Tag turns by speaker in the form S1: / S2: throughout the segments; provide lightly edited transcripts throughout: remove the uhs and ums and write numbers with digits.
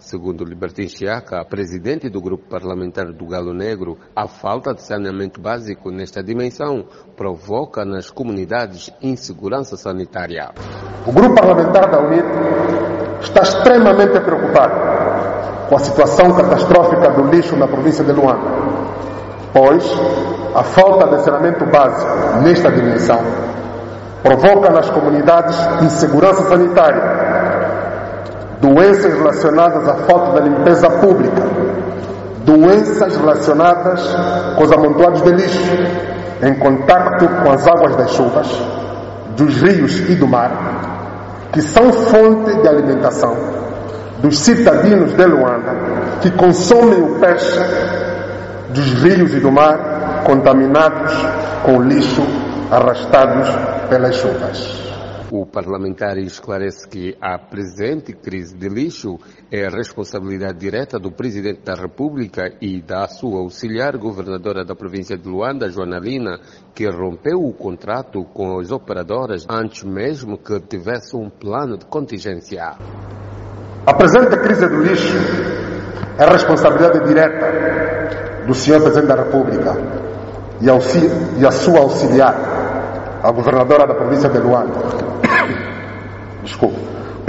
S1: Segundo Libertin Chiaka, presidente do grupo parlamentar do Galo Negro, a falta de saneamento básico nesta dimensão provoca nas comunidades insegurança sanitária.
S2: O grupo parlamentar da UNIT está extremamente preocupado com a situação catastrófica do lixo na província de Luanda, pois a falta de saneamento básico nesta dimensão provoca nas comunidades insegurança sanitária, doenças relacionadas à falta de limpeza pública, doenças relacionadas com os amontoados de lixo em contacto com as águas das chuvas, dos rios e do mar, que são fonte de alimentação dos cidadãos de Luanda, que consomem o peixe dos rios e do mar contaminados com lixo arrastados pelas chuvas.
S1: O parlamentar esclarece que a presente crise de lixo é responsabilidade direta do Presidente da República e da sua auxiliar governadora da província de Luanda, Joana Lina, que rompeu o contrato com as operadoras antes mesmo que tivesse um plano de contingência.
S2: A presente crise do lixo é responsabilidade direta do Sr. Presidente da República e a sua auxiliar, a governadora da província de Luanda. Desculpe.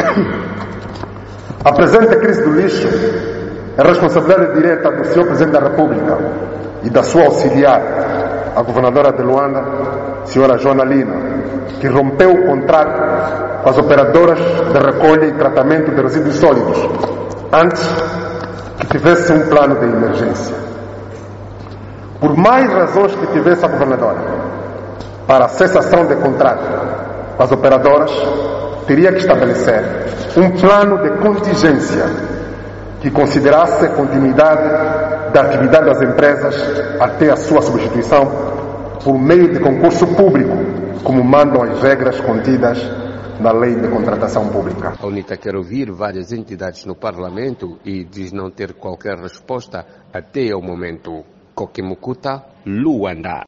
S2: A presente crise do lixo é responsabilidade direta do Sr. Presidente da República e da sua auxiliar, a governadora de Luanda, Sra. Joana Lina, que rompeu o contrato com as operadoras de recolha e tratamento de resíduos sólidos antes que tivesse um plano de emergência. Por mais razões que tivesse a governadora para a cessação de contrato com as operadoras, teria que estabelecer um plano de contingência que considerasse a continuidade da atividade das empresas até a sua substituição por meio de concurso público, como mandam as regras contidas na Lei de Contratação Pública.
S1: A UNITA quer ouvir várias entidades no Parlamento e diz não ter qualquer resposta até o momento. Kokemukuta, Luanda.